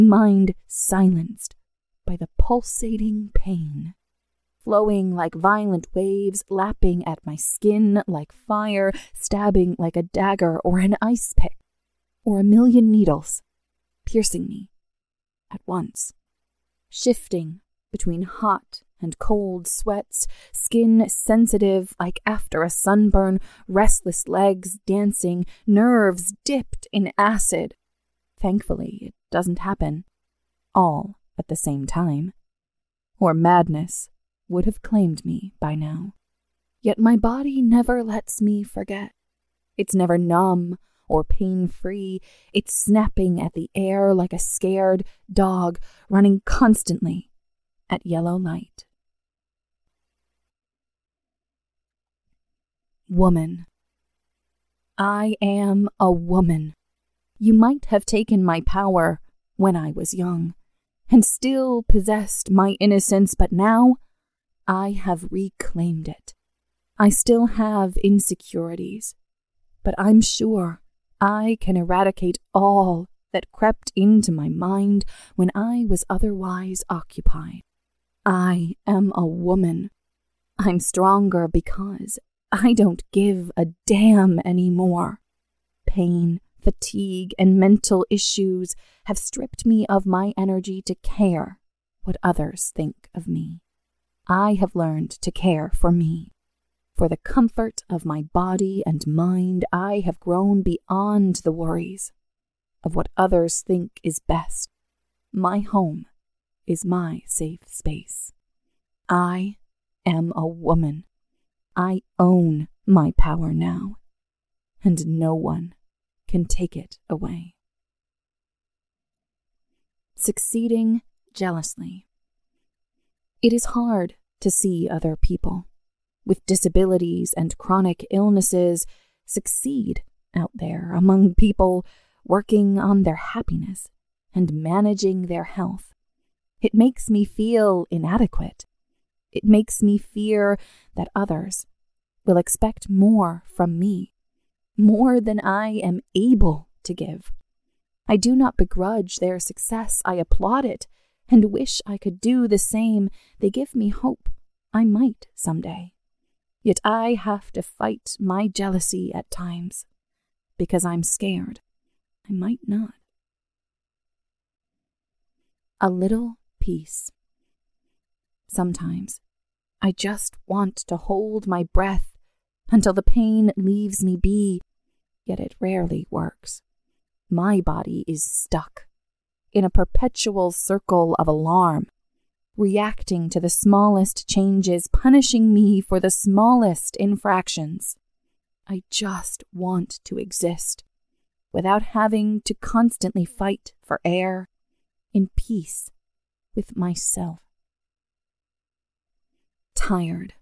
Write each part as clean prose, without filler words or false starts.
mind silenced by the pulsating pain, flowing like violent waves, lapping at my skin like fire, stabbing like a dagger or an ice pick, or a million needles, piercing me at once, shifting between hot and cold sweats, skin sensitive like after a sunburn, restless legs dancing, nerves dipped in acid. Thankfully, it doesn't happen all at the same time, or madness would have claimed me by now. Yet my body never lets me forget. It's never numb or pain-free. It's snapping at the air like a scared dog running constantly at yellow light. Woman. I am a woman. You might have taken my power when I was young, and still possessed my innocence, but now I have reclaimed it. I still have insecurities, but I'm sure I can eradicate all that crept into my mind when I was otherwise occupied. I am a woman. I'm stronger because I don't give a damn anymore. Pain, fatigue, and mental issues have stripped me of my energy to care what others think of me. I have learned to care for me. For the comfort of my body and mind, I have grown beyond the worries of what others think is best. My home is my safe space. I am a woman. I own my power now, and no one can take it away. Succeeding jealously. It is hard to see other people with disabilities and chronic illnesses succeed out there among people working on their happiness and managing their health. It makes me feel inadequate. It makes me fear that others will expect more from me, more than I am able to give. I do not begrudge their success. I applaud it and wish I could do the same. They give me hope I might someday. Yet I have to fight my jealousy at times because I'm scared I might not. A little peace. Sometimes I just want to hold my breath until the pain leaves me be, yet it rarely works. My body is stuck in a perpetual circle of alarm, reacting to the smallest changes, punishing me for the smallest infractions. I just want to exist without having to constantly fight for air, in peace with myself. Tired.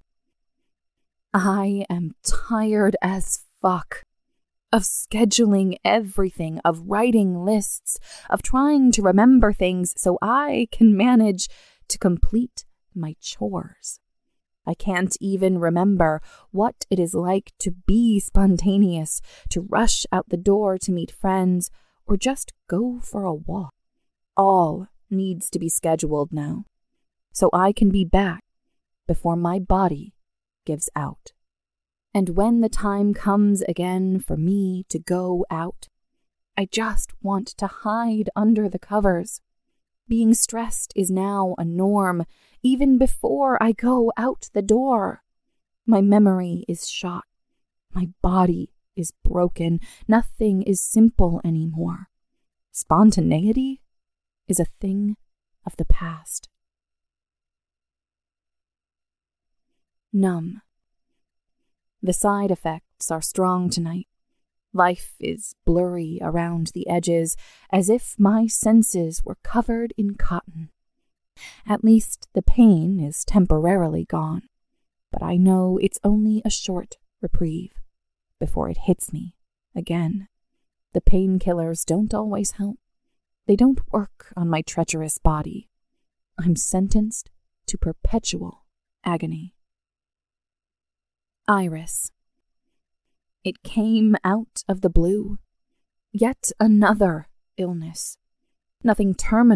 I am tired as fuck of scheduling everything, of writing lists, of trying to remember things so I can manage to complete my chores. I can't even remember what it is like to be spontaneous, to rush out the door to meet friends, or just go for a walk. All needs to be scheduled now, so I can be back before my body gives out. And when the time comes again for me to go out, I just want to hide under the covers. Being stressed is now a norm, even before I go out the door. My memory is shot. My body is broken. Nothing is simple anymore. Spontaneity is a thing of the past. Numb. The side effects are strong tonight. Life is blurry around the edges, as if my senses were covered in cotton. At least the pain is temporarily gone, but I know it's only a short reprieve before it hits me again. The painkillers don't always help. They don't work on my treacherous body. I'm sentenced to perpetual agony. Iris. It came out of the blue. Yet another illness. Nothing terminal.